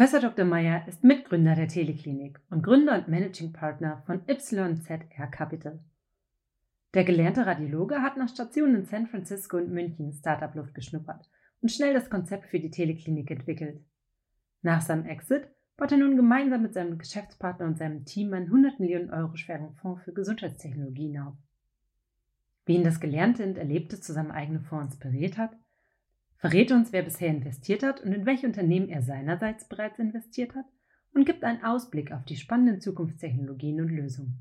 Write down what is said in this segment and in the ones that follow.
Professor Dr. Meyer ist Mitgründer der Teleklinik und Gründer und Managing Partner von YZR Capital. Der gelernte Radiologe hat nach Stationen in San Francisco und München Startup-Luft geschnuppert und schnell das Konzept für die Teleklinik entwickelt. Nach seinem Exit baut er nun gemeinsam mit seinem Geschäftspartner und seinem Team einen 100 Millionen Euro schweren Fonds für Gesundheitstechnologien auf. Wie ihn das Gelernte und Erlebte zu seinem eigenen Fonds inspiriert hat, verrät uns, wer bisher investiert hat und in welche Unternehmen er seinerseits bereits investiert hat und gibt einen Ausblick auf die spannenden Zukunftstechnologien und Lösungen.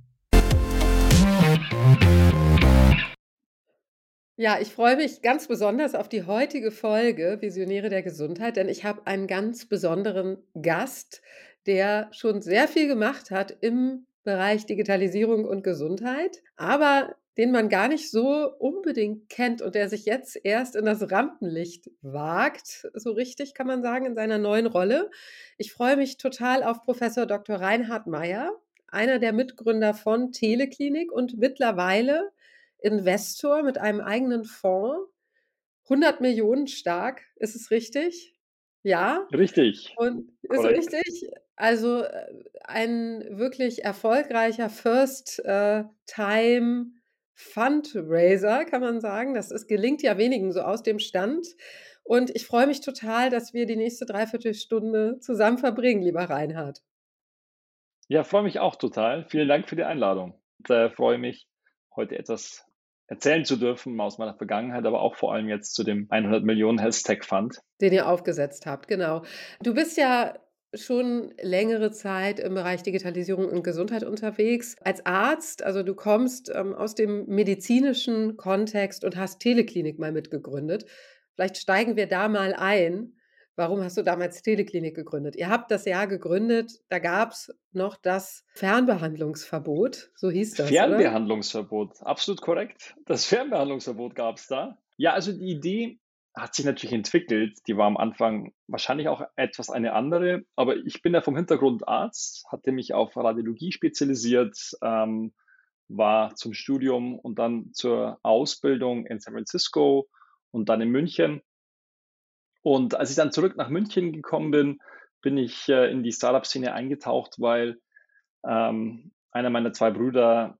Ja, ich freue mich ganz besonders auf die heutige Folge Visionäre der Gesundheit, denn ich habe einen ganz besonderen Gast, der schon sehr viel gemacht hat im Bereich Digitalisierung und Gesundheit, aber den man gar nicht so unbedingt kennt und der sich jetzt erst in das Rampenlicht wagt, so richtig kann man sagen, in seiner neuen Rolle. Ich freue mich total auf Professor Dr. Reinhard Meyer, einer der Mitgründer von Teleklinik und mittlerweile Investor mit einem eigenen Fonds, 100 Millionen stark, ist es richtig? Ja? Richtig, Und ist korrekt. richtig? Also, ein wirklich erfolgreicher First, Time Fundraiser, kann man sagen. Das gelingt ja wenigen so aus dem Stand. Und ich freue mich total, dass wir die nächste Dreiviertelstunde zusammen verbringen, lieber Reinhard. Ja, freue mich auch total. Vielen Dank für die Einladung. Freue mich, heute etwas erzählen zu dürfen aus meiner Vergangenheit, aber auch vor allem jetzt zu dem 100 Millionen Health Tech Fund. Den ihr aufgesetzt habt, genau. Du bist ja schon längere Zeit im Bereich Digitalisierung und Gesundheit unterwegs als Arzt. Also, du kommst, aus dem medizinischen Kontext und hast Teleklinik mal mitgegründet. Vielleicht steigen wir da mal ein. Warum hast du damals Teleklinik gegründet? Ihr habt das Jahr gegründet, da gab's noch das Fernbehandlungsverbot, so hieß das, oder? Fernbehandlungsverbot, absolut korrekt. Das Fernbehandlungsverbot gab es da. Ja, also die Idee hat sich natürlich entwickelt. Die war am Anfang wahrscheinlich auch etwas eine andere, aber ich bin ja vom Hintergrund Arzt, hatte mich auf Radiologie spezialisiert, war zum Studium und dann zur Ausbildung in San Francisco und dann in München. Und als ich dann zurück nach München gekommen bin, bin ich in die Startup-Szene eingetaucht, weil einer meiner 2 Brüder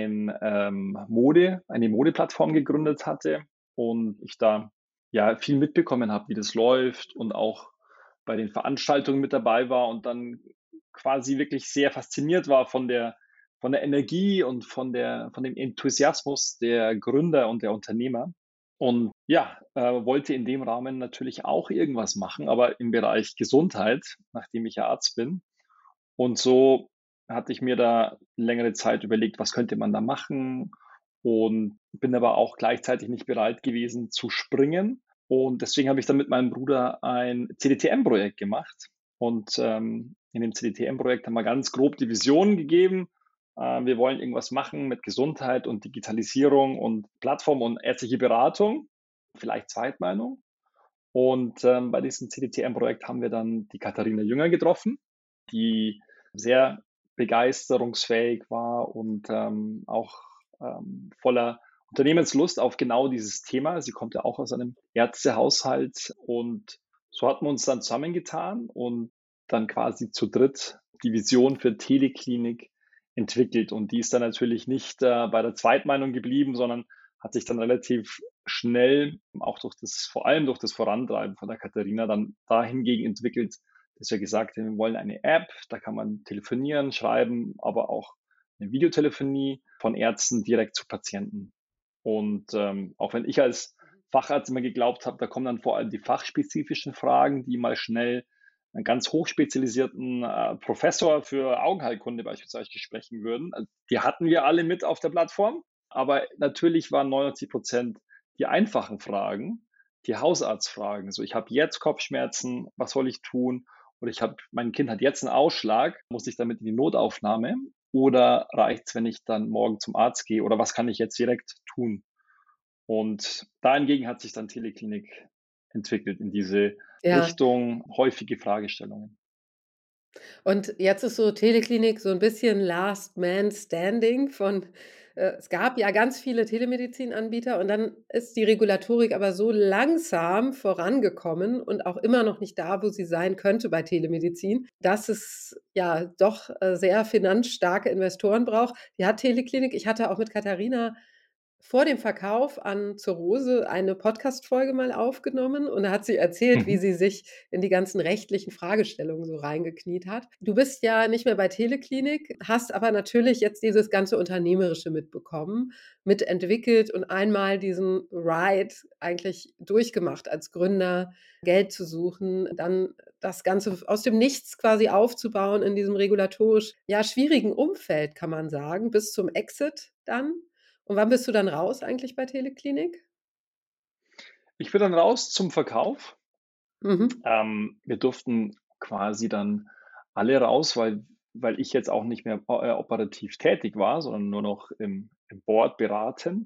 eine Modeplattform gegründet hatte und ich da, ja, viel mitbekommen habe, wie das läuft und auch bei den Veranstaltungen mit dabei war und dann quasi wirklich sehr fasziniert war von der Energie und von dem Enthusiasmus der Gründer und der Unternehmer. Und ja, wollte in dem Rahmen natürlich auch irgendwas machen, aber im Bereich Gesundheit, nachdem ich ja Arzt bin. Und so hatte ich mir da längere Zeit überlegt, was könnte man da machen und bin aber auch gleichzeitig nicht bereit gewesen zu springen. Und deswegen habe ich dann mit meinem Bruder ein CDTM-Projekt gemacht. Und in dem CDTM-Projekt haben wir ganz grob die Vision gegeben. Wir wollen irgendwas machen mit Gesundheit und Digitalisierung und Plattform und ärztliche Beratung, vielleicht Zweitmeinung. Und bei diesem CDTM-Projekt haben wir dann die Katharina Jünger getroffen, die sehr begeisterungsfähig war und auch voller Unternehmenslust auf genau dieses Thema. Sie kommt ja auch aus einem Ärztehaushalt und so hatten wir uns dann zusammengetan und dann quasi zu dritt die Vision für Teleklinik entwickelt. Und die ist dann natürlich nicht bei der Zweitmeinung geblieben, sondern hat sich dann relativ schnell, auch vor allem durch das Vorantreiben von der Katharina, dann dahingegen entwickelt, dass wir gesagt haben, wir wollen eine App, da kann man telefonieren, schreiben, aber auch eine Videotelefonie von Ärzten direkt zu Patienten. Und auch wenn ich als Facharzt immer geglaubt habe, da kommen dann vor allem die fachspezifischen Fragen, die mal schnell einen ganz hochspezialisierten Professor für Augenheilkunde beispielsweise sprechen würden. Also, die hatten wir alle mit auf der Plattform, aber natürlich waren 99% die einfachen Fragen, die Hausarztfragen. So, ich habe jetzt Kopfschmerzen, was soll ich tun? Oder mein Kind hat jetzt einen Ausschlag, muss ich damit in die Notaufnahme? Oder reicht es, wenn ich dann morgen zum Arzt gehe? Oder was kann ich jetzt direkt tun? Und dahingegen hat sich dann Teleklinik entwickelt in diese Ja. Richtung häufige Fragestellungen. Und jetzt ist so Teleklinik so 'n bisschen Last Man Standing von Es gab ja ganz viele Telemedizinanbieter und dann ist die Regulatorik aber so langsam vorangekommen und auch immer noch nicht da, wo sie sein könnte bei Telemedizin, dass es ja doch, sehr finanzstarke Investoren braucht. Die hat Teleklinik ich hatte auch mit Katharina vor dem Verkauf an Zur Rose eine Podcast-Folge mal aufgenommen und da hat sie erzählt, wie Mhm. sie sich in die ganzen rechtlichen Fragestellungen so reingekniet hat. Du bist ja nicht mehr bei Teleklinik, hast aber natürlich jetzt dieses ganze Unternehmerische mitbekommen, mitentwickelt und einmal diesen Ride eigentlich durchgemacht als Gründer, Geld zu suchen, dann das Ganze aus dem Nichts quasi aufzubauen in diesem regulatorisch, ja, schwierigen Umfeld, kann man sagen, bis zum Exit dann. Und wann bist du dann raus eigentlich bei Teleklinik? Ich bin dann raus zum Verkauf. Mhm. Wir durften quasi dann alle raus, weil ich jetzt auch nicht mehr operativ tätig war, sondern nur noch im Board beratend.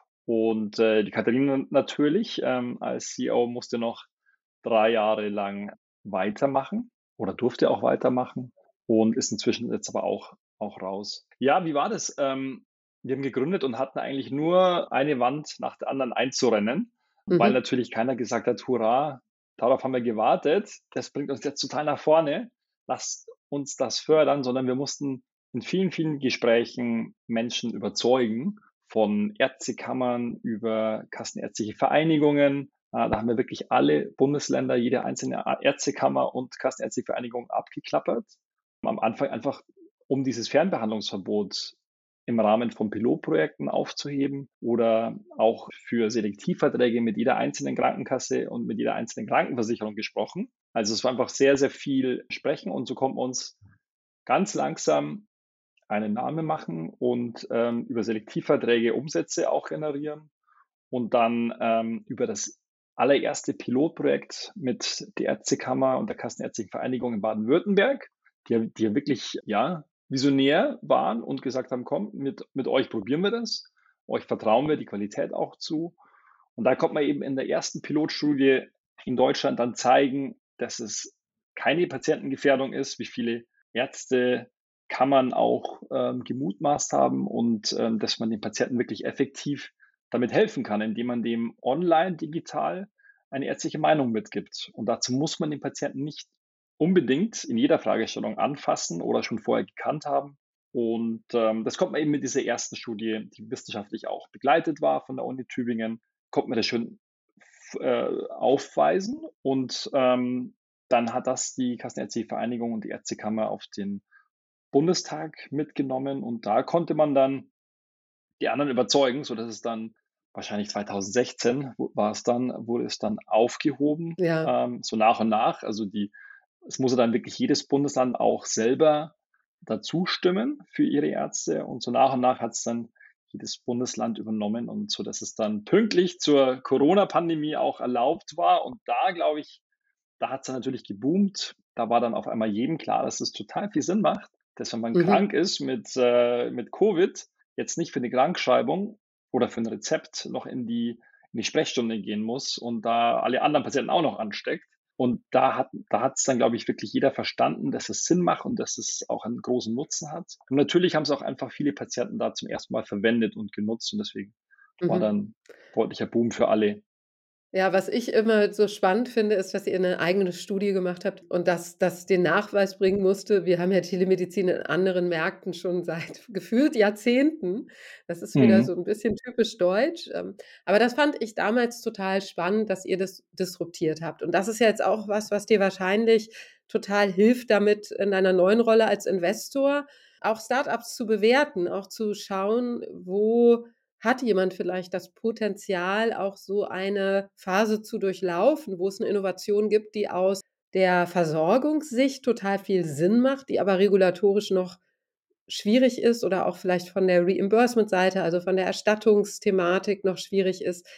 Und die Katharina natürlich als CEO musste noch 3 Jahre lang weitermachen oder durfte auch weitermachen und ist inzwischen jetzt aber auch raus. Ja, wie war das? Wir haben gegründet und hatten eigentlich nur eine Wand nach der anderen einzurennen, weil Mhm. natürlich keiner gesagt hat: „Hurra, darauf haben wir gewartet. Das bringt uns jetzt total nach vorne. Lasst uns das fördern“, sondern wir mussten in vielen, vielen Gesprächen Menschen überzeugen, von Ärztekammern über kassenärztliche Vereinigungen. Da haben wir wirklich alle Bundesländer, jede einzelne Ärztekammer und kassenärztliche Vereinigung abgeklappert. Am Anfang einfach, um dieses Fernbehandlungsverbot im Rahmen von Pilotprojekten aufzuheben oder auch für Selektivverträge mit jeder einzelnen Krankenkasse und mit jeder einzelnen Krankenversicherung gesprochen. Also es war einfach sehr, sehr viel Sprechen und so konnten wir uns ganz langsam einen Namen machen und über Selektivverträge Umsätze auch generieren und dann über das allererste Pilotprojekt mit der Ärztekammer und der Kassenärztlichen Vereinigung in Baden-Württemberg, die ja wirklich ja, visionär waren und gesagt haben, komm, mit euch probieren wir das, euch vertrauen wir die Qualität auch zu. Und da kommt man eben in der ersten Pilotstudie in Deutschland dann zeigen, dass es keine Patientengefährdung ist, wie viele Ärzte Kammern auch gemutmaßt haben und dass man den Patienten wirklich effektiv damit helfen kann, indem man dem online digital eine ärztliche Meinung mitgibt. Und dazu muss man den Patienten nicht unbedingt in jeder Fragestellung anfassen oder schon vorher gekannt haben. Und das kommt man eben mit dieser ersten Studie, die wissenschaftlich auch begleitet war von der Uni Tübingen, kommt man das schon aufweisen. Und dann hat das die Kassenärztliche Vereinigung und die Ärztekammer auf den Bundestag mitgenommen und da konnte man dann die anderen überzeugen, sodass es dann wahrscheinlich 2016 wurde es dann aufgehoben, Ja. so nach und nach. Also es musste dann wirklich jedes Bundesland auch selber dazu stimmen für ihre Ärzte und so nach und nach hat es dann jedes Bundesland übernommen und so, dass es dann pünktlich zur Corona-Pandemie auch erlaubt war. Und da, glaube ich, da hat es dann natürlich geboomt. Da war dann auf einmal jedem klar, dass es total viel Sinn macht, dass wenn man Mhm. krank ist mit Covid, jetzt nicht für eine Krankschreibung oder für ein Rezept noch in die Sprechstunde gehen muss und da alle anderen Patienten auch noch ansteckt. Und da hat es dann, glaube ich, wirklich jeder verstanden, dass es Sinn macht und dass es auch einen großen Nutzen hat. Und natürlich haben es auch einfach viele Patienten da zum ersten Mal verwendet und genutzt und deswegen war Mhm. dann deutlicher Boom für alle. Ja, was ich immer so spannend finde, ist, dass ihr 'ne eigene Studie gemacht habt und dass das den Nachweis bringen musste. Wir haben ja Telemedizin in anderen Märkten schon seit gefühlt Jahrzehnten. Das ist wieder Mhm. so 'n bisschen typisch deutsch. Aber das fand ich damals total spannend, dass ihr das disruptiert habt. Und das ist ja jetzt auch was, was dir wahrscheinlich total hilft, damit in deiner neuen Rolle als Investor auch Start-ups zu bewerten, auch zu schauen, wo hat jemand vielleicht das Potenzial, auch so eine Phase zu durchlaufen, wo es 'ne Innovation gibt, die aus der Versorgungssicht total viel Sinn macht, die aber regulatorisch noch schwierig ist oder auch vielleicht von der Reimbursement-Seite, also von der Erstattungsthematik noch schwierig ist.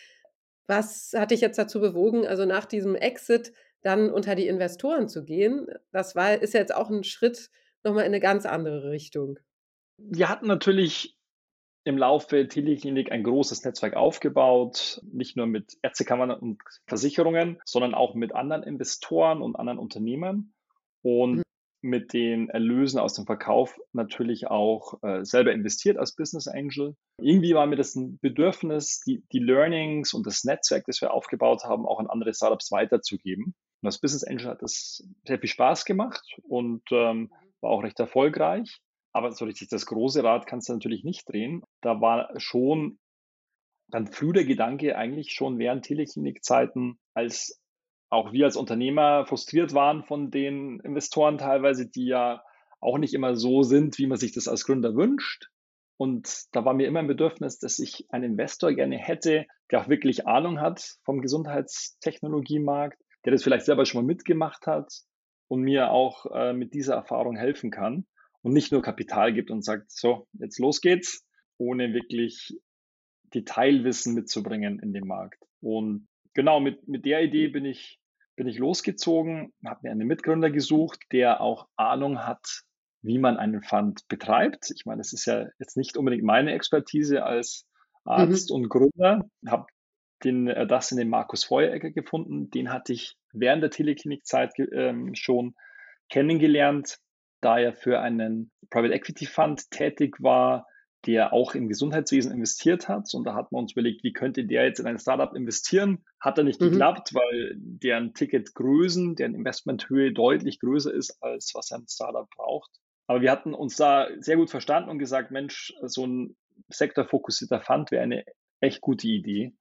Was hat dich jetzt dazu bewogen, also nach diesem Exit dann unter die Investoren zu gehen? Das ist ja jetzt auch 'n Schritt noch mal in 'ne ganz andere Richtung. Wir hatten natürlich im Laufe Teleklinik ein großes Netzwerk aufgebaut, nicht nur mit Ärztekammern und Versicherungen, sondern auch mit anderen Investoren und anderen Unternehmen. Mhm. Und mit den Erlösen aus dem Verkauf natürlich auch selber investiert als Business Angel. Irgendwie war mir das ein Bedürfnis, die Learnings und das Netzwerk, das wir aufgebaut haben, auch an andere Startups weiterzugeben. Und als Business Angel hat das sehr viel Spaß gemacht und war auch recht erfolgreich. Aber so richtig das große Rad kannst du natürlich nicht drehen. Da war schon dann früh der Gedanke eigentlich schon während Teleklinik-Zeiten, als auch wir als Unternehmer frustriert waren von den Investoren teilweise, die ja auch nicht immer so sind, wie man sich das als Gründer wünscht. Und da war mir immer ein Bedürfnis, dass ich einen Investor gerne hätte, der auch wirklich Ahnung hat vom Gesundheitstechnologiemarkt, der das vielleicht selber schon mal mitgemacht hat und mir auch mit dieser Erfahrung helfen kann und nicht nur Kapital gibt und sagt, so, jetzt los geht's, ohne wirklich Detailwissen mitzubringen in dem Markt. Und genau mit der Idee bin ich losgezogen, habe mir einen Mitgründer gesucht, der auch Ahnung hat, wie man einen Fund betreibt. Ich meine, das ist ja jetzt nicht unbedingt meine Expertise als Arzt Mhm. und Gründer. Habe das in den Markus Feueregger gefunden. Den hatte ich während der Teleklinikzeit schon kennengelernt, da er für einen Private Equity Fund tätig war, der auch im Gesundheitswesen investiert hat. Und da hat man uns überlegt, wie könnte der jetzt in ein Startup investieren? Hat da nicht Mhm. geklappt, weil deren Ticketgrößen, deren Investmenthöhe deutlich größer ist, als was ein Startup braucht. Aber wir hatten uns da sehr gut verstanden und gesagt, Mensch, so ein sektorfokussierter Fund wäre eine echt gute Idee.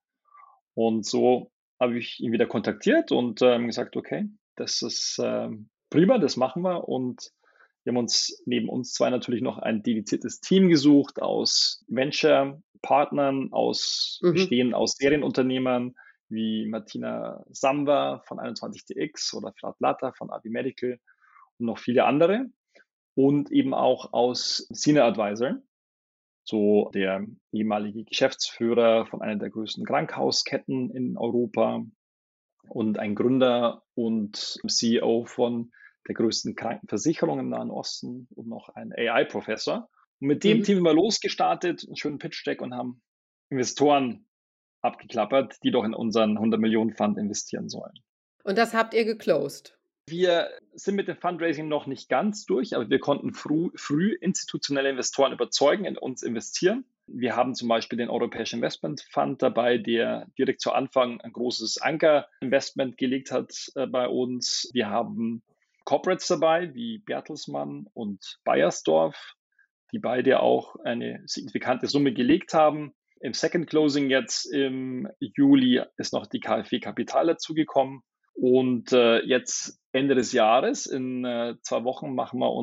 Und so habe ich ihn wieder kontaktiert und gesagt, okay, das ist prima, das machen wir. Und wir haben uns neben uns zwei natürlich noch ein dediziertes Team gesucht aus Venture-Partnern, Mhm. bestehend aus Serienunternehmern wie Martina Samba von 21TX oder Flat Latta von Abi Medical und noch viele andere. Und eben auch aus Senior Advisor, so der ehemalige Geschäftsführer von einer der größten Krankenhausketten in Europa und ein Gründer und CEO von der größten Krankenversicherung im Nahen Osten und noch ein AI-Professor. Und mit dem Mhm. Team sind wir losgestartet, einen schönen Pitch-Deck und haben Investoren abgeklappert, die doch in unseren 100 Millionen Fund investieren sollen. Und das habt ihr geclosed? Wir sind mit dem Fundraising noch nicht ganz durch, aber wir konnten früh institutionelle Investoren überzeugen, in uns investieren. Wir haben zum Beispiel den Europäischen Investment Fund dabei, der direkt zu Anfang ein großes Anker-Investment gelegt hat bei uns. Wir haben Corporates dabei, wie Bertelsmann und Bayersdorf, die beide auch eine signifikante Summe gelegt haben. Im Second Closing jetzt im Juli ist noch die KfW Kapital dazugekommen. Und jetzt Ende des Jahres, in 2 Wochen, machen wir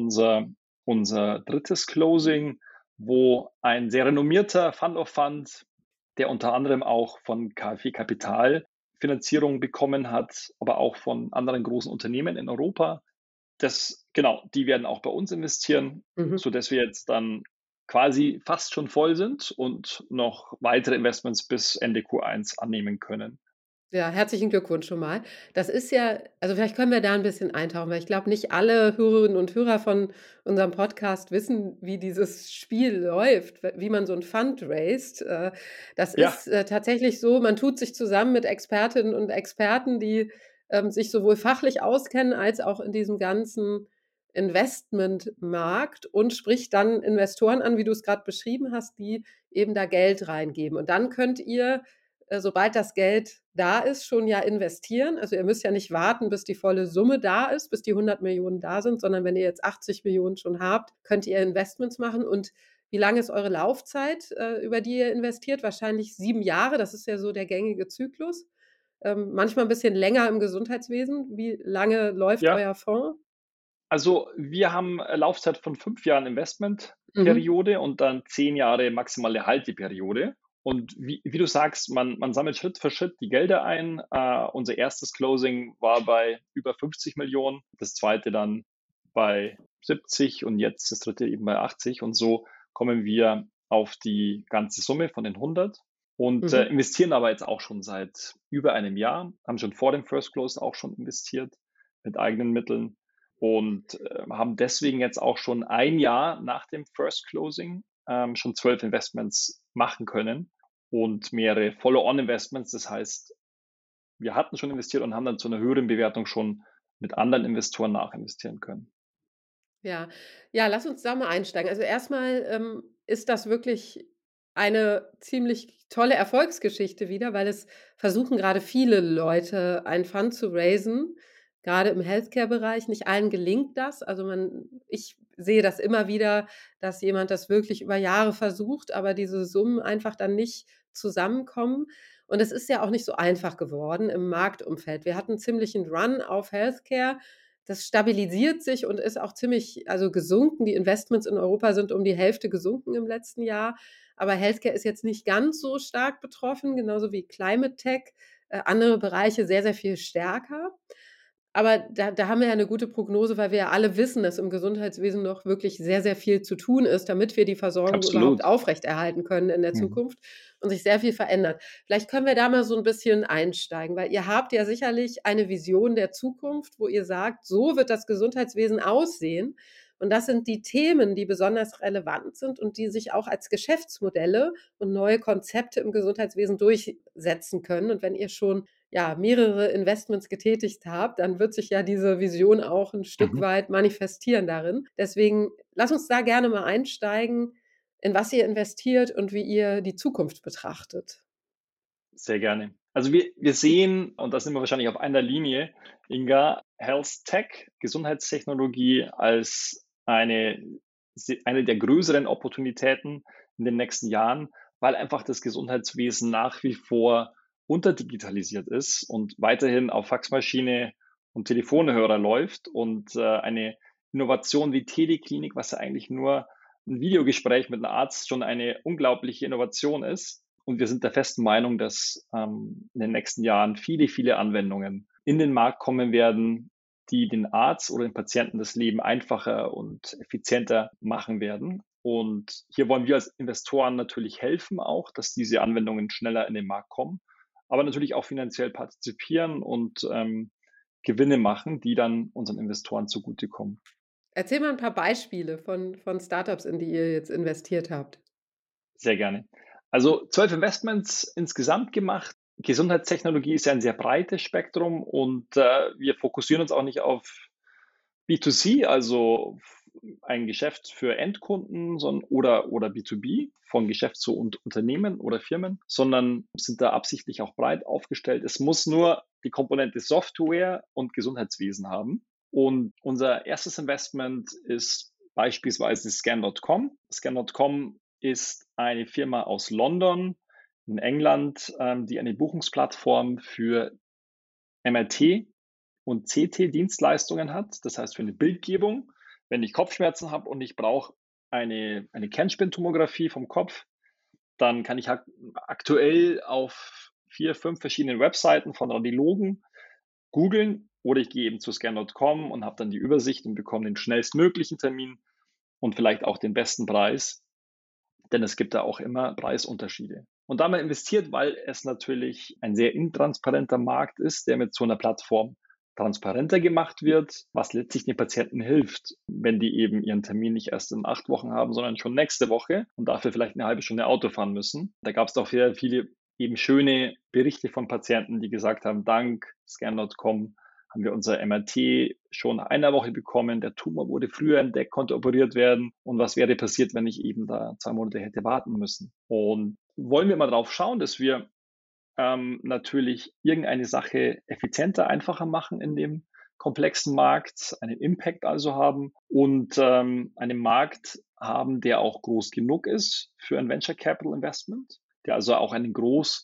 unser drittes Closing, wo ein sehr renommierter Fund of Fund, der unter anderem auch von KfW Kapital Finanzierung bekommen hat, aber auch von anderen großen Unternehmen in Europa. Genau, die werden auch bei uns investieren, Mhm. sodass wir jetzt dann quasi fast schon voll sind und noch weitere Investments bis Ende Q1 annehmen können. Ja, herzlichen Glückwunsch schon mal. Das ist ja also, vielleicht können wir da 'n bisschen eintauchen, weil ich glaube, nicht alle Hörerinnen und Hörer von unserem Podcast wissen, wie dieses Spiel läuft, wie man so 'n Fund raised. Das Ja, ist, tatsächlich so, man tut sich zusammen mit Expertinnen und Experten, die, sich sowohl fachlich auskennen als auch in diesem ganzen Investmentmarkt und spricht dann Investoren an, wie du's grad beschrieben hast, die eben da Geld reingeben. Und dann könnt ihr sobald das Geld da ist, schon ja investieren. Also, ihr müsst ja nicht warten, bis die volle Summe da ist, bis die 100 Millionen da sind, sondern wenn ihr jetzt 80 Millionen schon habt, könnt ihr Investments machen. Und wie lange ist eure Laufzeit, über die ihr investiert? Wahrscheinlich 7 Jahre, das ist ja so der gängige Zyklus. Manchmal 'n bisschen länger im Gesundheitswesen. Wie lange läuft ja. euer Fonds? Also wir haben Laufzeit von 5 Jahren Mhm. Investmentperiode und dann 10 Jahre maximale Halteperiode. Und wie du sagst, man sammelt Schritt für Schritt die Gelder ein. Unser erstes Closing war bei über 50 Millionen, das zweite dann bei 70 und jetzt das dritte eben bei 80. Und so kommen wir auf die ganze Summe von den 100 und Mhm. investieren aber jetzt auch schon seit über einem Jahr, haben schon vor dem First Close auch schon investiert mit eigenen Mitteln und haben deswegen jetzt auch schon ein Jahr nach dem First Closing schon 12 Investments machen können und mehrere Follow-on-Investments. Das heißt, wir hatten schon investiert und haben dann zu einer höheren Bewertung schon mit anderen Investoren nachinvestieren können. Ja. Ja, lass uns da mal einsteigen. Also, erstmal ist das wirklich eine ziemlich tolle Erfolgsgeschichte wieder, weil es versuchen gerade viele Leute, ein Fund zu raisen, gerade im Healthcare-Bereich. Nicht allen gelingt das. Also, ich sehe das immer wieder, dass jemand das wirklich über Jahre versucht, aber diese Summen einfach dann nicht zusammenkommen. Und es ist ja auch nicht so einfach geworden im Marktumfeld. Wir hatten ziemlich 'n Run auf Healthcare. Das stabilisiert sich und ist auch ziemlich gesunken. Die Investments in Europa sind um die Hälfte gesunken im letzten Jahr. Aber Healthcare ist jetzt nicht ganz so stark betroffen, genauso wie Climate Tech, andere Bereiche sehr, sehr viel stärker. Aber da haben wir ja 'ne gute Prognose, weil wir ja alle wissen, dass im Gesundheitswesen noch wirklich sehr, sehr viel zu tun ist, damit wir die Versorgung überhaupt Absolut. aufrechterhalten können in der Mhm. Zukunft und sich sehr viel verändert. Vielleicht können wir da mal so 'n bisschen einsteigen, weil ihr habt ja sicherlich eine Vision der Zukunft, wo ihr sagt: „So wird das Gesundheitswesen aussehen.“ Und das sind die Themen, die besonders relevant sind und die sich auch als Geschäftsmodelle und neue Konzepte im Gesundheitswesen durchsetzen können. Und wenn ihr schon mehrere Investments getätigt habt, dann wird sich ja diese Vision auch 'n Stück Mhm. weit manifestieren darin. Deswegen lass uns da gerne mal einsteigen, in was ihr investiert und wie ihr die Zukunft betrachtet. Sehr gerne. Also wir sehen, und da sind wir wahrscheinlich auf einer Linie, Inga, Health Tech, Gesundheitstechnologie als eine der größeren Opportunitäten in den nächsten Jahren, weil einfach das Gesundheitswesen nach wie vor unterdigitalisiert ist und weiterhin auf Faxmaschine und Telefonhörer läuft und eine Innovation wie Teleklinik, was ja eigentlich nur ein Videogespräch mit einem Arzt schon eine unglaubliche Innovation ist. Und wir sind der festen Meinung, dass in den nächsten Jahren viele, viele Anwendungen in den Markt kommen werden, die den Arzt oder den Patienten das Leben einfacher und effizienter machen werden. Und hier wollen wir als Investoren natürlich helfen auch, dass diese Anwendungen schneller in den Markt kommen, aber natürlich auch finanziell partizipieren und Gewinne machen, die dann unseren Investoren zugutekommen. Erzähl mal 'n paar Beispiele von Startups, in die ihr jetzt investiert habt. Sehr gerne. Also 12 Investments insgesamt gemacht. Gesundheitstechnologie ist ja ein sehr breites Spektrum und wir fokussieren uns auch nicht auf B2C, also ein Geschäft für Endkunden, oder B2B von Geschäft zu Unternehmen oder Firmen, sondern sind da absichtlich auch breit aufgestellt. Es muss nur die Komponente Software und Gesundheitswesen haben. Und unser erstes Investment ist beispielsweise Scan.com. Scan.com ist eine Firma aus London in England, die eine Buchungsplattform für MRT und CT-Dienstleistungen hat. Das heißt für eine Bildgebung, wenn ich Kopfschmerzen habe und ich brauche eine Kernspintomographie vom Kopf, dann kann ich aktuell auf 4, 5 verschiedenen Webseiten von Radiologen googeln oder ich gehe eben zu scan.com und habe dann die Übersicht und bekomme den schnellstmöglichen Termin und vielleicht auch den besten Preis, denn es gibt da auch immer Preisunterschiede. Und da haben wir investiert, weil es natürlich ein sehr intransparenter Markt ist, der mit so einer Plattform transparenter gemacht wird, was letztlich den Patienten hilft, wenn die eben ihren Termin nicht erst in 8 Wochen haben, sondern schon nächste Woche und dafür vielleicht eine halbe Stunde Auto fahren müssen. Da gab es doch sehr viele eben schöne Berichte von Patienten, die gesagt haben, dank Scan.com haben wir unser MRT schon nach einer Woche bekommen. Der Tumor wurde früher entdeckt, konnte operiert werden. Und was wäre passiert, wenn ich eben da 2 Monate hätte warten müssen? Und wollen wir mal drauf schauen, dass wir natürlich irgendeine Sache effizienter, einfacher machen in dem komplexen Markt, einen Impact also haben und einen Markt haben, der auch groß genug ist für ein Venture Capital Investment, der also auch einen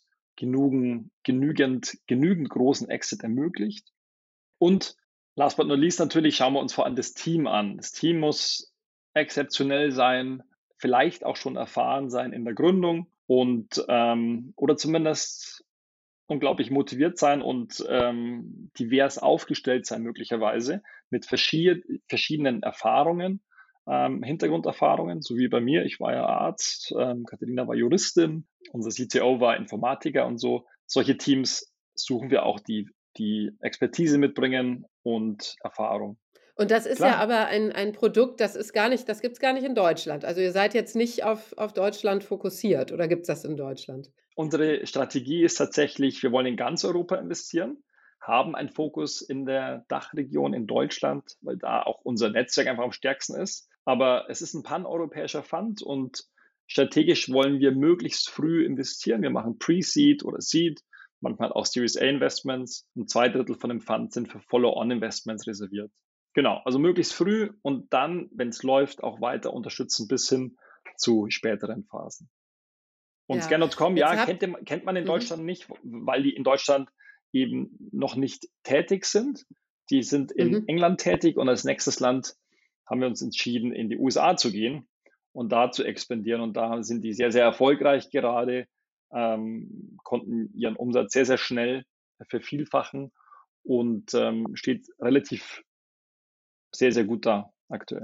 genügend großen Exit ermöglicht. Und last but not least natürlich schauen wir uns vor allem das Team an. Das Team muss exzeptionell sein, vielleicht auch schon erfahren sein in der Gründung und oder zumindest unglaublich motiviert sein und divers aufgestellt sein möglicherweise mit verschiedenen Erfahrungen, Hintergrunderfahrungen, so wie bei mir. Ich war ja Arzt, Katharina war Juristin, unser CTO war Informatiker und so. Solche Teams suchen wir auch, die Expertise mitbringen und Erfahrung. Und das ist ja Klar, aber ein Produkt, das gibt's gar nicht in Deutschland. Also, ihr seid jetzt nicht auf Deutschland fokussiert oder gibt's das in Deutschland? unsere Strategie ist tatsächlich, wir wollen in ganz Europa investieren. haben einen Fokus in der Dachregion in Deutschland, weil da auch unser Netzwerk einfach am stärksten ist. Aber es ist ein paneuropäischer Fund und strategisch wollen wir möglichst früh investieren. Wir machen Pre-Seed oder Seed, manchmal auch Series A Investments und 2/3 von dem Fund sind für Follow-on-Investments reserviert. Genau, also möglichst früh und dann, wenn es läuft, auch weiter unterstützen bis hin zu späteren Phasen. Und Ja, Scan.com, jetzt ja, habt kennt man in mhm, Deutschland nicht, weil die in Deutschland eben noch nicht tätig sind. Die sind in mhm. England tätig und als nächstes Land haben wir uns entschieden, in die USA zu gehen und da zu expandieren. Und da sind die sehr, sehr erfolgreich gerade, konnten ihren Umsatz sehr, sehr schnell vervielfachen und steht relativ sehr, sehr gut da aktuell.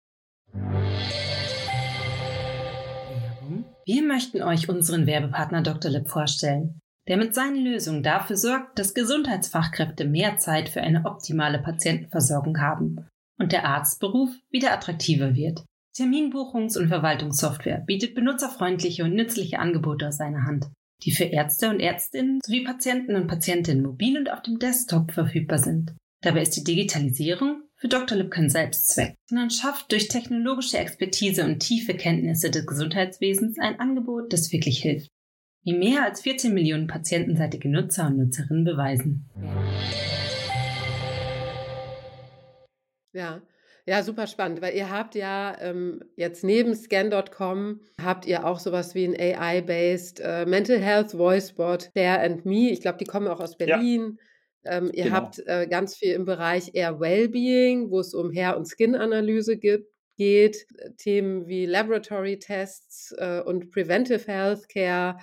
Werbung. Wir möchten euch unseren Werbepartner Dr. Lipp vorstellen, der mit seinen Lösungen dafür sorgt, dass Gesundheitsfachkräfte mehr Zeit für eine optimale Patientenversorgung haben und der Arztberuf wieder attraktiver wird. Terminbuchungs- und Verwaltungssoftware bietet benutzerfreundliche und nützliche Angebote aus seiner Hand, die für Ärzte und Ärztinnen sowie Patienten und Patientinnen mobil und auf dem Desktop verfügbar sind. Dabei ist die Digitalisierung für Dr. Lipp kein Selbstzweck, sondern schafft durch technologische Expertise und tiefe Kenntnisse des Gesundheitswesens ein Angebot, das wirklich hilft. Wie mehr als 14 Millionen patientenseitige Nutzer und Nutzerinnen beweisen. Ja. Ja, super spannend, weil ihr habt ja, jetzt neben Scan.com habt ihr auch sowas wie 'n AI-based, Mental Health Voice Bot, Claire&Me. Ich glaube, die kommen auch aus Ja, Berlin. Ihr habt, genau. ganz viel im Bereich eher Wellbeing, wo es um Hair und Skin-Analyse geht, Themen wie Laboratory-Tests, und Preventive Healthcare,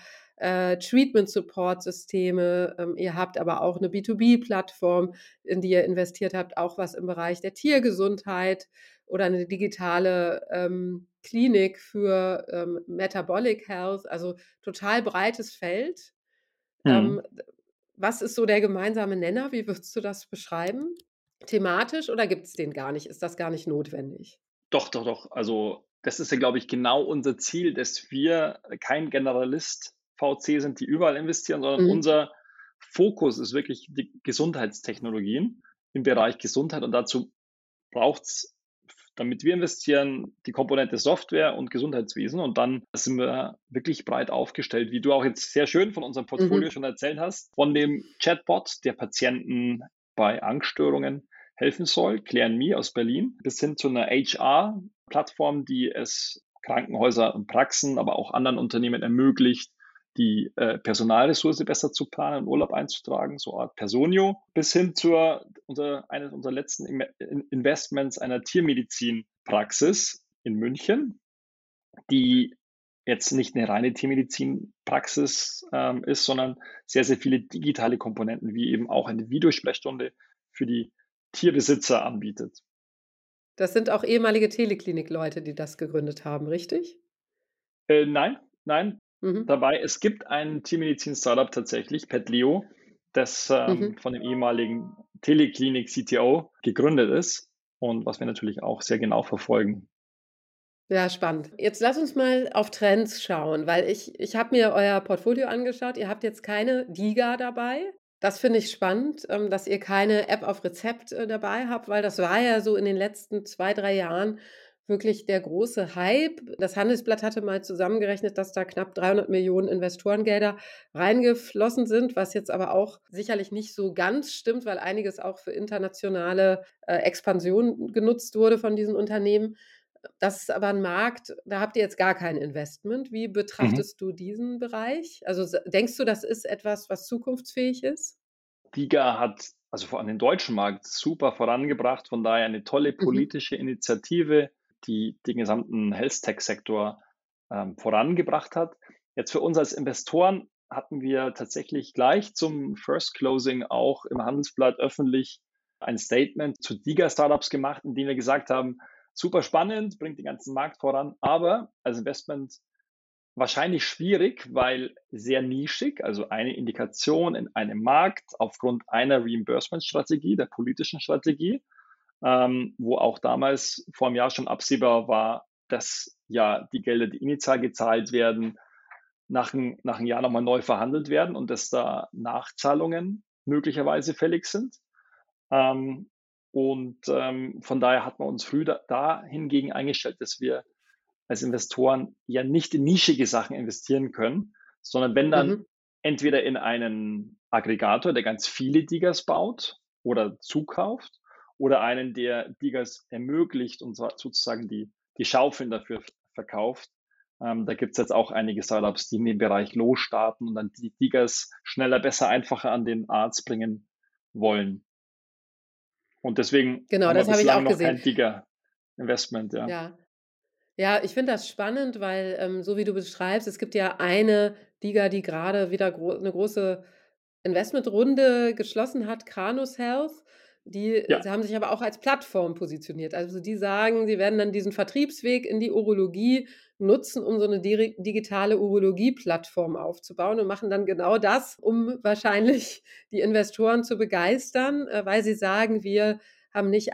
Treatment-Support-Systeme. Ihr habt aber auch 'ne B2B-Plattform, in die ihr investiert habt, auch was im Bereich der Tiergesundheit oder eine digitale, Klinik für, Metabolic Health, also total breites Feld. Mhm. D Was ist so der gemeinsame Nenner? Wie würdest du das beschreiben? Thematisch oder gibt's den gar nicht? Ist das gar nicht notwendig? Doch, doch, doch. Also, das ist ja, glaube ich, genau unser Ziel, dass wir kein Generalist VC sind, die überall investieren, sondern Mhm. unser Fokus ist wirklich die Gesundheitstechnologien im Bereich Gesundheit und dazu braucht's, damit wir investieren, die Komponente Software und Gesundheitswesen und dann sind wir wirklich breit aufgestellt, wie du auch jetzt sehr schön von unserem Portfolio Mhm. schon erzählt hast, von dem Chatbot, der Patienten bei Angststörungen helfen soll, Claire&Me aus Berlin, bis hin zu einer HR-Plattform, die es Krankenhäuser und Praxen, aber auch anderen Unternehmen ermöglicht, die Personalressource besser zu planen und Urlaub einzutragen, so eine Art Personio, bis hin zu eines unserer letzten Investments einer Tiermedizinpraxis in München, die jetzt nicht eine reine Tiermedizinpraxis ist, sondern sehr, sehr viele digitale Komponenten, wie eben auch eine Videosprechstunde für die Tierbesitzer anbietet. Das sind auch ehemalige Teleklinik-Leute, die das gegründet haben, richtig? Nein, nein, Mhm. dabei, es gibt ein Tiermedizin-Startup tatsächlich, PetLeo, das Mhm. von dem ehemaligen Teleklinik-CTO gegründet ist und was wir natürlich auch sehr genau verfolgen. Ja, spannend. Jetzt lass uns mal auf Trends schauen, weil ich habe mir euer Portfolio angeschaut. Ihr habt jetzt keine DiGA dabei. Das finde ich spannend, dass ihr keine App auf Rezept, dabei habt, weil das war ja so in den letzten 2, 3 Jahren wirklich der große Hype. Das Handelsblatt hatte mal zusammengerechnet, dass da knapp 300 Millionen Investorengelder reingeflossen sind, was jetzt aber auch sicherlich nicht so ganz stimmt, weil einiges auch für internationale, Expansion genutzt wurde von diesen Unternehmen. Das ist aber 'n Markt, da habt ihr jetzt gar kein Investment. Wie Mhm. betrachtest du diesen Bereich? Also, denkst du, das ist etwas, was zukunftsfähig ist? DiGA hat also vor allem den deutschen Markt super vorangebracht, von daher eine tolle Mhm, politische Initiative, die den gesamten Health-Tech-Sektor vorangebracht hat. Jetzt für uns als Investoren hatten wir tatsächlich gleich zum First Closing auch im Handelsblatt öffentlich ein Statement zu DiGA-Startups gemacht, in dem wir gesagt haben, super spannend, bringt den ganzen Markt voran, aber als Investment wahrscheinlich schwierig, weil sehr nischig, also eine Indikation in einem Markt aufgrund einer Reimbursement-Strategie, der politischen Strategie, wo auch damals vor einem Jahr schon absehbar war, dass ja die Gelder, die initial gezahlt werden, nach einem Jahr nochmal neu verhandelt werden und dass da Nachzahlungen möglicherweise fällig sind. Von daher hat man uns früh da hingegen eingestellt, dass wir als Investoren ja nicht in nischige Sachen investieren können, sondern wenn dann Mhm. entweder in einen Aggregator, der ganz viele Digas baut oder zukauft, oder einen, der Digas ermöglicht und sozusagen die Schaufeln dafür verkauft. Da gibt es jetzt auch einige Startups, die in dem Bereich losstarten und dann die Digas schneller, besser, einfacher an den Arzt bringen wollen. Und deswegen Genau, haben wir das habe ich bislang auch noch gesehen. kein Diga-Investment, ja. Ja. Ja, ich finde das spannend, weil, so wie du beschreibst, es gibt ja eine Liga, die gerade wieder 'ne große Investmentrunde geschlossen hat, Cranus Health. Ja, Sie haben sich aber auch als Plattform positioniert. Also, die sagen, sie werden dann diesen Vertriebsweg in die Urologie nutzen, um so 'ne digitale Urologie-Plattform aufzubauen und machen dann genau das, um wahrscheinlich die Investoren zu begeistern, weil sie sagen: „Wir haben nicht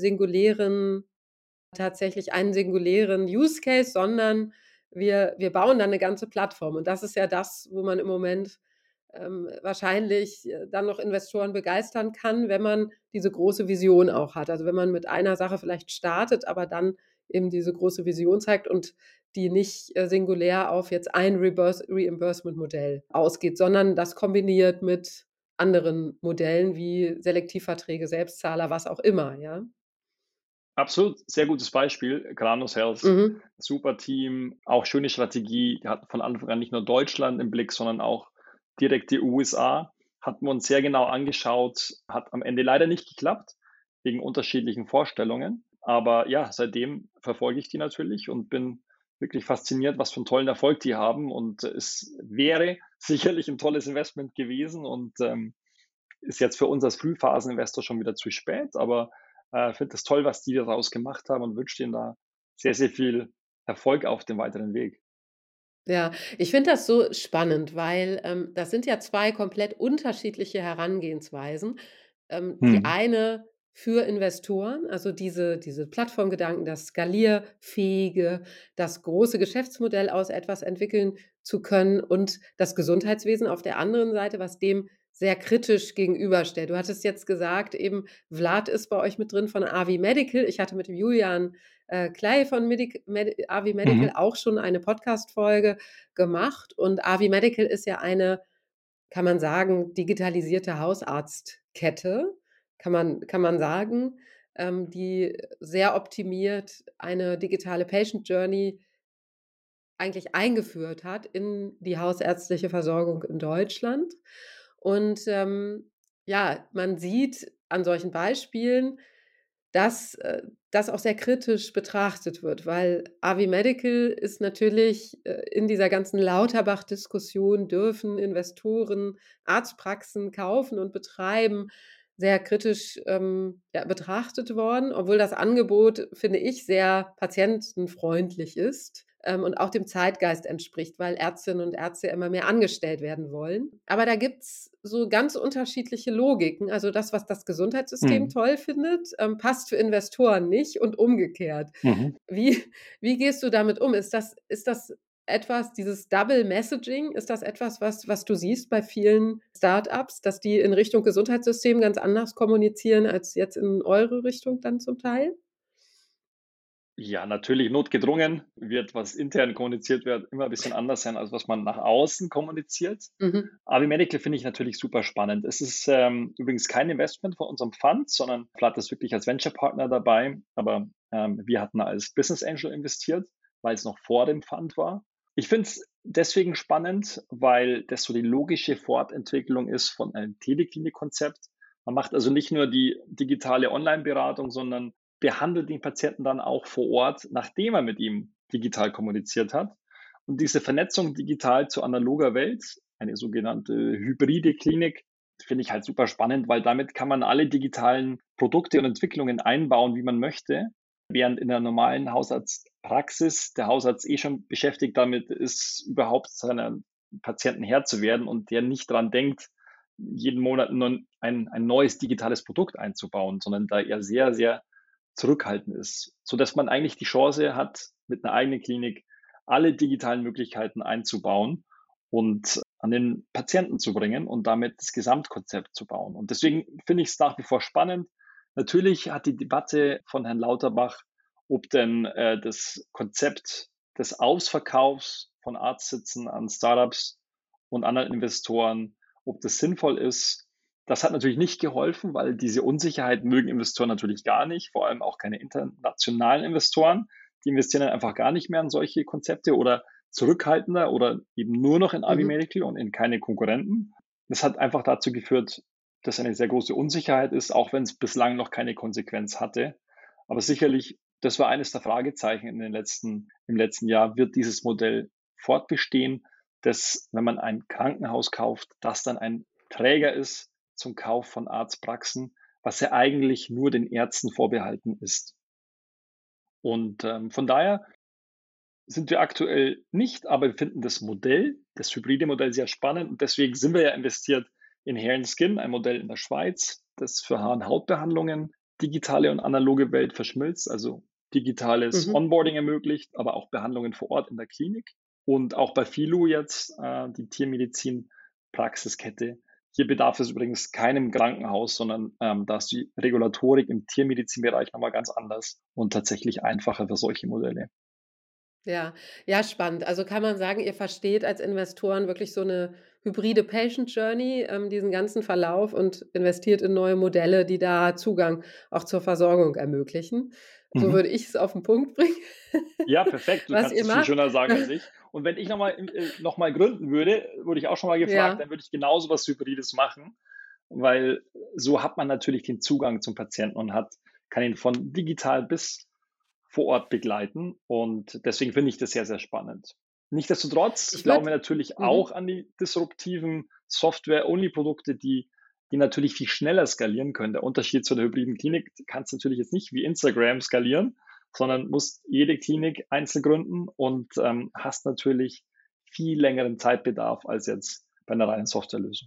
einen singulären Use Case, sondern wir bauen dann 'ne ganze Plattform.“ Und das ist ja das, wo man im Moment, wahrscheinlich, dann noch Investoren begeistern kann, wenn man diese große Vision auch hat. Also, wenn man mit einer Sache vielleicht startet, aber dann eben diese große Vision zeigt und die nicht, singulär auf jetzt ein Reimbursement-Modell ausgeht, sondern das kombiniert mit anderen Modellen wie Selektivverträge, Selbstzahler, was auch immer, ja? absolut, sehr gutes Beispiel. Granus Health, Mhm. super Team, auch schöne Strategie. Die hatten von Anfang an nicht nur Deutschland im Blick, sondern auch direkt die USA. Hatten wir uns sehr genau angeschaut, hat am Ende leider nicht geklappt, wegen unterschiedlichen Vorstellungen. Aber ja, seitdem verfolge ich die natürlich und bin wirklich fasziniert, was für einen tollen Erfolg die haben. Und es wäre sicherlich ein tolles Investment gewesen und ist jetzt für uns als Frühphaseninvestor schon wieder zu spät, aber finde es toll, was die daraus gemacht haben und wünsche denen da sehr, sehr viel Erfolg auf dem weiteren Weg. Ja, ich finde das so spannend, weil, das sind ja 2 komplett unterschiedliche Herangehensweisen. Die Mhm. eine für Investoren, also diese Plattformgedanken, das Skalierfähige, das große Geschäftsmodell aus etwas entwickeln zu können und das Gesundheitswesen auf der anderen Seite, was dem sehr kritisch gegenüberstellt. Du hattest jetzt gesagt, eben Vlad ist bei euch mit drin von Avi Medical. Ich hatte mit dem Julian, Klei von Avi Medical Mhm. auch schon eine Podcast-Folge gemacht und Avi Medical ist ja eine, kann man sagen, digitalisierte Hausarztkette, kann man sagen, die sehr optimiert eine digitale Patient Journey eigentlich eingeführt hat in die hausärztliche Versorgung in Deutschland. Und, ja, man sieht an solchen Beispielen, dass, das auch sehr kritisch betrachtet wird, weil Avi Medical ist natürlich, in dieser ganzen Lauterbach-Diskussion, dürfen Investoren Arztpraxen kaufen und betreiben, sehr kritisch, ja, betrachtet worden, obwohl das Angebot, finde ich, sehr patientenfreundlich ist, und auch dem Zeitgeist entspricht, weil Ärztinnen und Ärzte immer mehr angestellt werden wollen. Aber da gibt's so ganz unterschiedliche Logiken. Also, das, was das Gesundheitssystem Mhm. toll findet, passt für Investoren nicht und umgekehrt. Mhm. Wie wie gehst du damit um? Ist das etwas, dieses Double Messaging, ist das etwas, was du siehst bei vielen Start-ups, dass die in Richtung Gesundheitssystem ganz anders kommunizieren als jetzt in eure Richtung dann zum Teil? Ja, natürlich notgedrungen wird, was intern kommuniziert wird, immer ein bisschen anders sein, als was man nach außen kommuniziert. Mhm. Avi Medical finde ich natürlich super spannend. Es ist übrigens kein Investment von unserem Fund, sondern Vlad ist wirklich als Venture Partner dabei. Aber wir hatten als Business Angel investiert, weil es noch vor dem Fund war. Ich finde es deswegen spannend, weil das so die logische Fortentwicklung ist von einem Teleklinik-Konzept. Man macht also nicht nur die digitale Online-Beratung, sondern behandelt den Patienten dann auch vor Ort, nachdem er mit ihm digital kommuniziert hat. Und diese Vernetzung digital zu analoger Welt, eine sogenannte hybride Klinik, finde ich halt super spannend, weil damit kann man alle digitalen Produkte und Entwicklungen einbauen, wie man möchte, während in der normalen Hausarztpraxis der Hausarzt eh schon beschäftigt damit ist, überhaupt seinen Patienten Herr zu werden und der nicht dran denkt, jeden Monat ein neues digitales Produkt einzubauen, sondern da er sehr, sehr zurückhaltend ist, sodass man eigentlich die Chance hat, mit einer eigenen Klinik alle digitalen Möglichkeiten einzubauen und an den Patienten zu bringen und damit das Gesamtkonzept zu bauen. Und deswegen finde ich es nach wie vor spannend. Natürlich hat die Debatte von Herrn Lauterbach, ob denn das Konzept des Ausverkaufs von Arztsitzen an Startups und anderen Investoren, ob das sinnvoll ist. Das hat natürlich nicht geholfen, weil diese Unsicherheit mögen Investoren natürlich gar nicht, vor allem auch keine internationalen Investoren. Die investieren dann einfach gar nicht mehr in solche Konzepte oder zurückhaltender oder eben nur noch in Ivy Mhm. Medical und in keine Konkurrenten. Das hat einfach dazu geführt, dass eine sehr große Unsicherheit ist, auch wenn es bislang noch keine Konsequenz hatte. Aber sicherlich, das war eines der Fragezeichen im letzten Jahr, wird dieses Modell fortbestehen, dass, wenn man ein Krankenhaus kauft, das dann ein Träger ist zum Kauf von Arztpraxen, was ja eigentlich nur den Ärzten vorbehalten ist. Und von daher sind wir aktuell nicht, aber wir finden das Modell, das hybride Modell sehr spannend und deswegen sind wir ja investiert in Hair & Skin, ein Modell in der Schweiz, das für Haar- und Hautbehandlungen digitale und analoge Welt verschmilzt, also digitales Mhm. Onboarding ermöglicht, aber auch Behandlungen vor Ort in der Klinik. Und auch bei Filo jetzt die Tiermedizin-Praxiskette. Hier bedarf es übrigens keinem Krankenhaus, sondern da ist die Regulatorik im Tiermedizinbereich nochmal ganz anders und tatsächlich einfacher für solche Modelle. Ja, ja, spannend. Also kann man sagen, ihr versteht als Investoren wirklich so eine hybride Patient Journey, diesen ganzen Verlauf und investiert in neue Modelle, die da Zugang auch zur Versorgung ermöglichen. So Mhm. würde ich es auf den Punkt bringen, Ja, perfekt. Du was kannst ihr es viel macht. schöner sagen als ich. Und wenn ich noch mal gründen würde, wurde ich auch schon mal gefragt, Ja. dann würde ich genauso was Hybrides machen, weil so hat man natürlich den Zugang zum Patienten und kann ihn von digital bis vor Ort begleiten. Und deswegen finde ich das sehr, sehr spannend. Nichtsdestotrotz Ich glauben wir würde natürlich auch mhm. an die disruptiven Software-Only-Produkte, die natürlich viel schneller skalieren können. Der Unterschied zu der hybriden Klinik, du kannst natürlich jetzt nicht wie Instagram skalieren, sondern musst jede Klinik einzeln gründen und hast natürlich viel längeren Zeitbedarf als jetzt bei einer reinen Softwarelösung.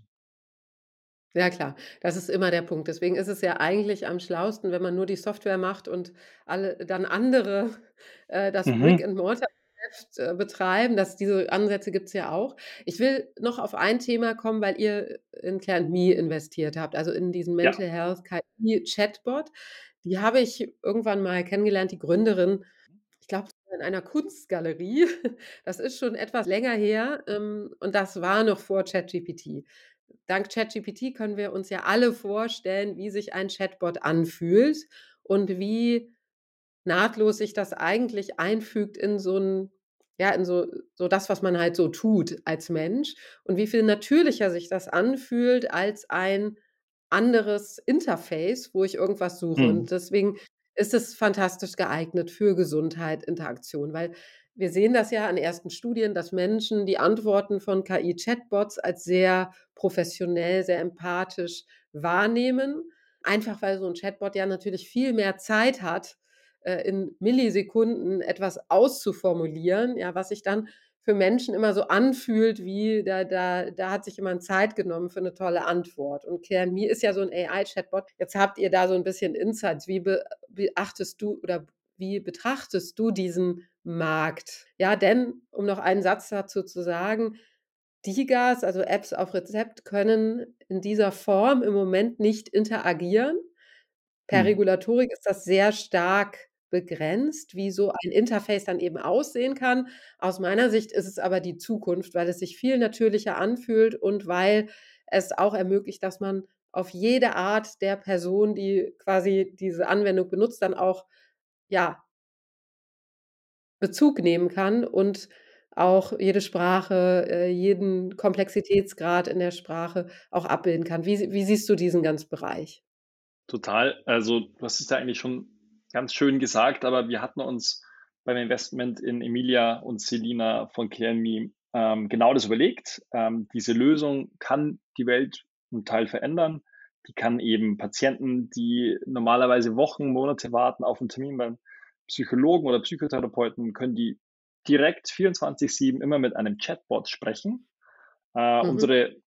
Ja klar, das ist immer der Punkt. Deswegen ist es ja eigentlich am schlausten, wenn man nur die Software macht und alle dann andere, das Mhm. Brick-and-Mortar-Geschäft, betreiben. Diese Ansätze gibt's ja auch. Ich will noch auf ein Thema kommen, weil ihr in Claire&Me investiert habt, also in diesen Ja, Mental Health KI-Chatbot. Die habe ich irgendwann mal kennengelernt, die Gründerin, ich glaube in einer Kunstgalerie. Das ist schon etwas länger her, und das war noch vor ChatGPT. Dank ChatGPT können wir uns ja alle vorstellen, wie sich ein Chatbot anfühlt und wie nahtlos sich das eigentlich einfügt in so 'n ja, in so das, was man halt so tut als Mensch und wie viel natürlicher sich das anfühlt als ein anderes Interface, wo ich irgendwas suche. mhm. Und deswegen ist es fantastisch geeignet für Gesundheit, Interaktion, weil wir sehen das ja an ersten Studien, dass Menschen die Antworten von KI-Chatbots als sehr professionell, sehr empathisch wahrnehmen, einfach weil so 'n Chatbot ja natürlich viel mehr Zeit hat, in Millisekunden etwas auszuformulieren, ja, was sich dann für Menschen immer so anfühlt, wie da hat sich jemand Zeit genommen für 'ne tolle Antwort. Und CareMe ist ja so 'n AI-Chatbot. Jetzt habt ihr da so 'n bisschen Insights. Beachtest du oder wie betrachtest du diesen Markt? Ja, denn, um noch einen Satz dazu zu sagen, DiGAs, also Apps auf Rezept, können in dieser Form im Moment nicht interagieren. Per Mhm. Regulatorik ist das sehr stark begrenzt, wie so ein Interface dann eben aussehen kann. Aus meiner Sicht ist es aber die Zukunft, weil es sich viel natürlicher anfühlt und weil es auch ermöglicht, dass man auf jede Art der Person, die quasi diese Anwendung benutzt, dann auch, ja, Bezug nehmen kann und auch jede Sprache, jeden Komplexitätsgrad in der Sprache auch abbilden kann. Wie siehst du diesen ganzen Bereich? Total. Also, du hast es ja eigentlich schon ganz schön gesagt, aber wir hatten uns beim Investment in Emilia und Selina von CareMe genau das überlegt. Diese Lösung kann die Welt 'n Teil verändern. Die kann eben Patienten, die normalerweise Wochen, Monate warten auf 'n Termin beim Psychologen oder Psychotherapeuten, können die direkt 24/7 immer mit einem Chatbot sprechen. Mhm. Unsere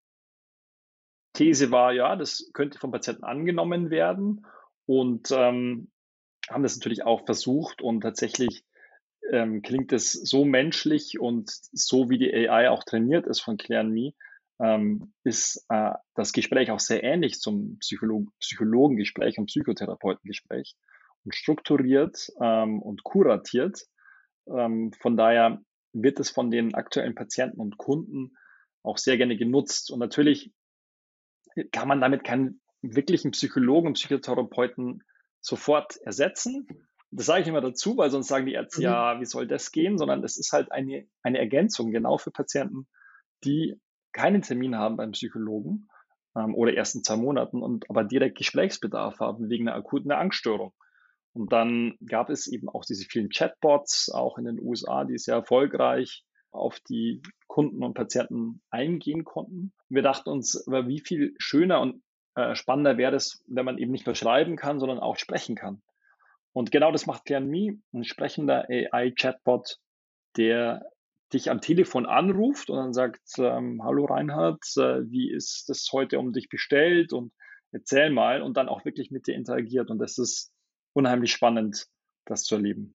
These war, ja, das könnte vom Patienten angenommen werden und haben das natürlich auch versucht und tatsächlich klingt es so menschlich und so wie die AI auch trainiert ist von ClearMe, ist das Gespräch auch sehr ähnlich zum Psychologengespräch und Psychotherapeutengespräch und strukturiert und kuratiert. Von daher wird es von den aktuellen Patienten und Kunden auch sehr gerne genutzt. Und natürlich kann man damit keinen wirklichen Psychologen und Psychotherapeuten sofort ersetzen. Das sage ich immer dazu, weil sonst sagen die Ärzte, Mhm. ja, wie soll das gehen? Sondern es ist halt eine Ergänzung genau für Patienten, die keinen Termin haben beim Psychologen oder erst in 2 Monaten und aber direkt Gesprächsbedarf haben wegen einer akuten Angststörung. Und dann gab es eben auch diese vielen Chatbots, auch in den USA, die sehr erfolgreich auf die Kunden und Patienten eingehen konnten. Wir dachten uns, aber wie viel schöner und spannender wäre es, wenn man eben nicht nur schreiben kann, sondern auch sprechen kann. Und genau das macht ClearMe, ein sprechender AI-Chatbot, der dich am Telefon anruft und dann sagt, hallo Reinhard, wie ist das heute um dich bestellt und erzähl mal und dann auch wirklich mit dir interagiert. Und das ist unheimlich spannend, das zu erleben.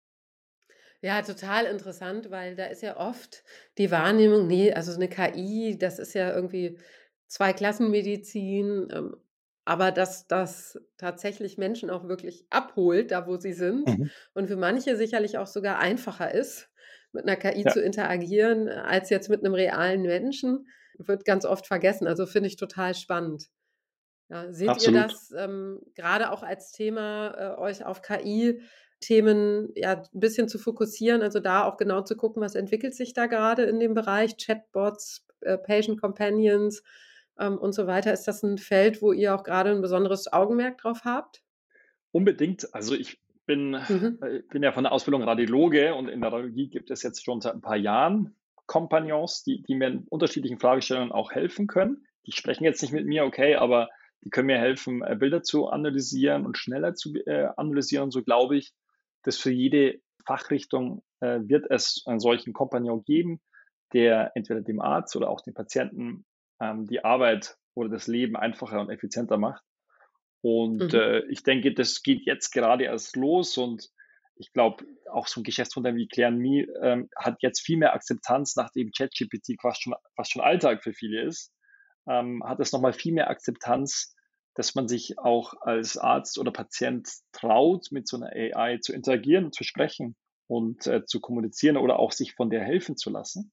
Ja, total interessant, weil da ist ja oft die Wahrnehmung, ne, also so 'ne KI, das ist ja irgendwie Zweiklassenmedizin, aber dass das tatsächlich Menschen auch wirklich abholt, da wo sie sind Mhm. und für manche sicherlich auch sogar einfacher ist, mit 'ner KI Ja, zu interagieren, als jetzt mit 'nem realen Menschen, wird ganz oft vergessen. Also, finde ich total spannend. Ja, seht ihr absolut. das, grade auch als Thema, euch auf KI-Themen, ja, 'n bisschen zu fokussieren, also da auch genau zu gucken, was entwickelt sich da grade in dem Bereich Chatbots, Patient Companions, und so weiter? Ist das 'n Feld, wo ihr auch grade 'n besonderes Augenmerk drauf habt? Unbedingt. Also ich bin, Mhm. bin ja von der Ausbildung Radiologe und in der Radiologie gibt es jetzt schon seit ein paar Jahren Kompagnons, die mir in unterschiedlichen Fragestellungen auch helfen können. Die sprechen jetzt nicht mit mir, okay, aber die können mir helfen, Bilder zu analysieren und schneller zu analysieren. Und so glaube ich, dass für jede Fachrichtung wird es einen solchen Kompagnon geben, der entweder dem Arzt oder auch dem Patienten die Arbeit oder das Leben einfacher und effizienter macht. Und Mhm. ich denke, das geht jetzt gerade erst los und ich glaube, auch so ein Geschäftsmodell wie ClearMe hat jetzt viel mehr Akzeptanz, nachdem ChatGPT fast schon Alltag für viele ist, hat es noch mal viel mehr Akzeptanz, dass man sich auch als Arzt oder Patient traut, mit so einer AI zu interagieren, zu sprechen und zu kommunizieren oder auch sich von der helfen zu lassen.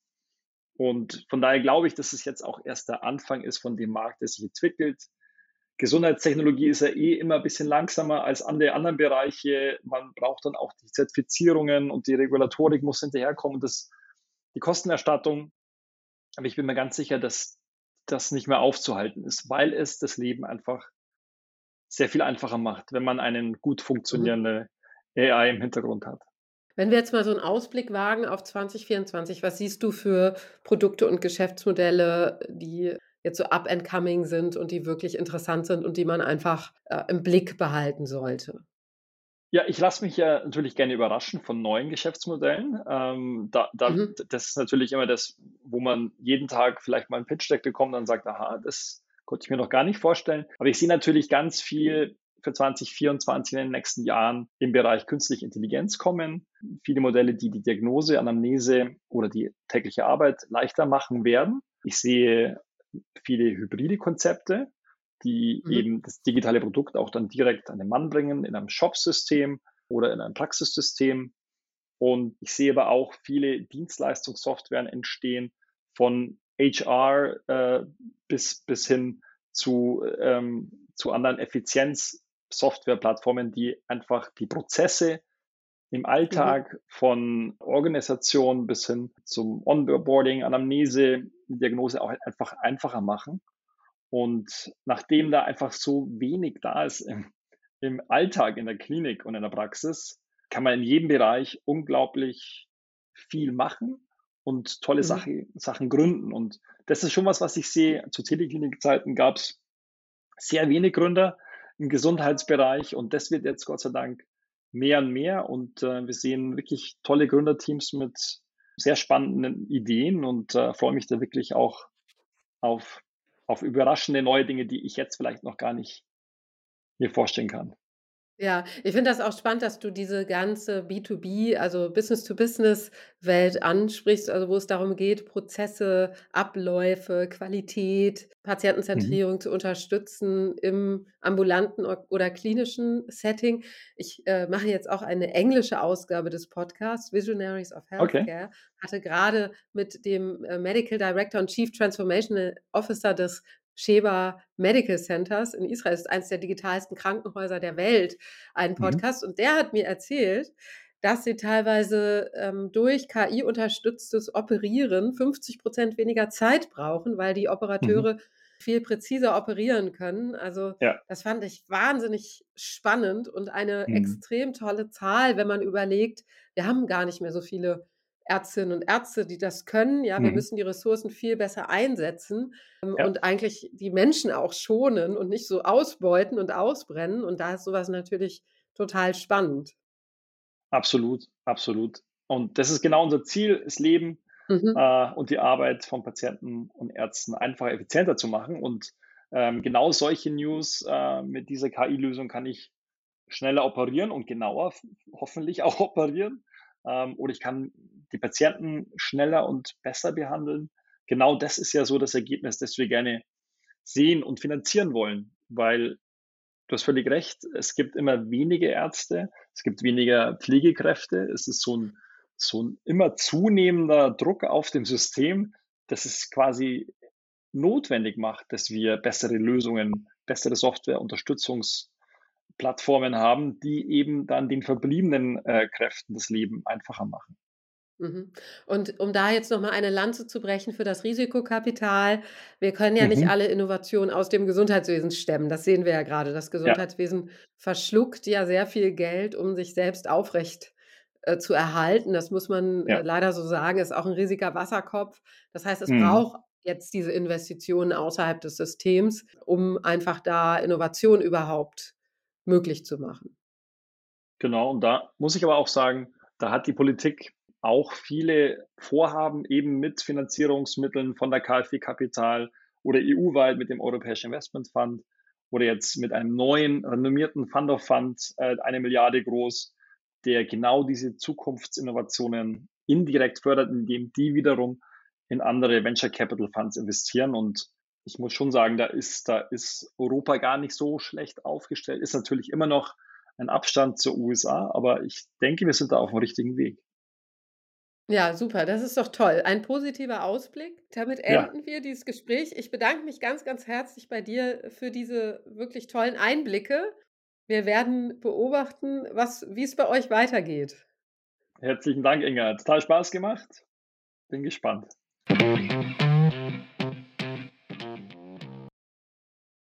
Und von daher glaube ich, dass es jetzt auch erst der Anfang ist von dem Markt, der sich entwickelt. Gesundheitstechnologie ist ja eh immer ein bisschen langsamer als alle anderen Bereiche. Man braucht dann auch die Zertifizierungen und die Regulatorik muss hinterherkommen, die Kostenerstattung. Aber ich bin mir ganz sicher, dass das nicht mehr aufzuhalten ist, weil es das Leben einfach sehr viel einfacher macht, wenn man eine gut Mhm. funktionierende AI im Hintergrund hat. Wenn wir jetzt mal so 'n Ausblick wagen auf 2024, was siehst du für Produkte und Geschäftsmodelle, die jetzt so up and coming sind und die wirklich interessant sind und die man einfach, im Blick behalten sollte? Ja, ich lasse mich ja natürlich gerne überraschen von neuen Geschäftsmodellen. Mhm. Das ist natürlich immer das, wo man jeden Tag vielleicht mal 'n Pitch-Deck bekommt und sagt: „Aha, das konnte ich mir noch gar nicht vorstellen.“ Aber ich sehe natürlich ganz viel für 2024 in den nächsten Jahren im Bereich künstliche Intelligenz kommen. Viele Modelle, die die Diagnose, Anamnese oder die tägliche Arbeit leichter machen werden. Ich sehe viele hybride Konzepte, die Mhm. eben das digitale Produkt auch dann direkt an den Mann bringen in einem Shop-System oder in einem Praxissystem. Und ich sehe aber auch viele Dienstleistungssoftwaren entstehen von HR bis hin zu anderen Effizienz-Software-Plattformen, die einfach die Prozesse im Mhm. Alltag von Organisation bis hin zum Onboarding, Anamnese, Diagnose auch einfach einfacher machen. Und nachdem da einfach so wenig da ist im Alltag, in der Klinik und in der Praxis, kann man in jedem Bereich unglaublich viel machen und tolle Mhm. Sachen gründen. Und das ist schon was, was ich sehe. Zu Teleklinikzeiten gab es sehr wenig Gründer im Gesundheitsbereich und das wird jetzt Gott sei Dank mehr und mehr. Und wir sehen wirklich tolle Gründerteams mit sehr spannenden Ideen und freue mich da wirklich auch auf, auf überraschende neue Dinge, die ich jetzt vielleicht noch gar nicht mir vorstellen kann. Ja, ich finde das auch spannend, dass du diese ganze B2B, also Business-to-Business-Welt ansprichst, also wo es darum geht, Prozesse, Abläufe, Qualität, Mhm. Patientenzentrierung zu unterstützen im ambulanten oder klinischen Setting. Ich mache jetzt auch eine englische Ausgabe des Podcasts Visionaries of Okay. Healthcare, hatte gerade mit dem Medical Director und Chief Transformation Officer des Sheba Medical Centers in Israel, das ist eines der digitalsten Krankenhäuser der Welt, einen Mhm. Podcast, und der hat mir erzählt, dass sie teilweise, durch KI-unterstütztes Operieren 50% weniger Zeit brauchen, weil die Mhm. Operateure viel präziser operieren können. Also, Ja. das fand ich wahnsinnig spannend und eine Mhm. extrem tolle Zahl, wenn man überlegt, wir haben gar nicht mehr so viele Ärztinnen und Ärzte, die das können. Ja, wir Mhm. müssen die Ressourcen viel besser einsetzen, Ja. und eigentlich die Menschen auch schonen und nicht so ausbeuten und ausbrennen. Und da ist sowas natürlich total spannend. Absolut, absolut. Und das ist genau unser Ziel, das Leben, Mhm. und die Arbeit von Patienten und Ärzten einfach effizienter zu machen. Und, genau solche News, mit dieser KI-Lösung kann ich schneller operieren und genauer hoffentlich auch operieren. Oder ich kann die Patienten schneller und besser behandeln. Genau das ist ja so das Ergebnis, das wir gerne sehen und finanzieren wollen, weil du hast völlig recht. Es gibt immer weniger Ärzte, es gibt weniger Pflegekräfte. Es ist so ein immer zunehmender Druck auf dem System, dass es quasi notwendig macht, dass wir bessere Lösungen, bessere Software, Unterstützungsplattformen haben, die eben dann den verbliebenen, Kräften das Leben einfacher machen. Mhm. Und um da jetzt noch mal eine Lanze zu brechen für das Risikokapital: Wir können ja nicht Mhm. alle Innovationen aus dem Gesundheitswesen stemmen. Das sehen wir ja grade. Das Ja, Gesundheitswesen verschluckt ja sehr viel Geld, um sich selbst aufrecht, zu erhalten. Das muss man, ja. leider so sagen, ist auch 'n riesiger Wasserkopf. Das heißt, es Mhm. braucht jetzt diese Investitionen außerhalb des Systems, um einfach da Innovation überhaupt möglich zu machen. Genau, und da muss ich aber auch sagen, da hat die Politik auch viele Vorhaben eben mit Finanzierungsmitteln von der KfW Kapital oder EU-weit mit dem Europäischen Investment Fund oder jetzt mit einem neuen renommierten Fund of Funds, 1 Milliarde groß, der genau diese Zukunftsinnovationen indirekt fördert, indem die wiederum in andere Venture Capital Funds investieren. Und ich muss schon sagen, da ist Europa gar nicht so schlecht aufgestellt, ist natürlich immer noch ein Abstand zur USA, aber ich denke, wir sind da auf dem richtigen Weg. Ja, super, das ist doch toll. Ein positiver Ausblick. Damit Ja, enden wir dieses Gespräch. Ich bedanke mich ganz, ganz herzlich bei dir für diese wirklich tollen Einblicke. Wir werden beobachten, wie es bei euch weitergeht. herzlichen Dank, Inga. Hat total Spaß gemacht. Bin gespannt.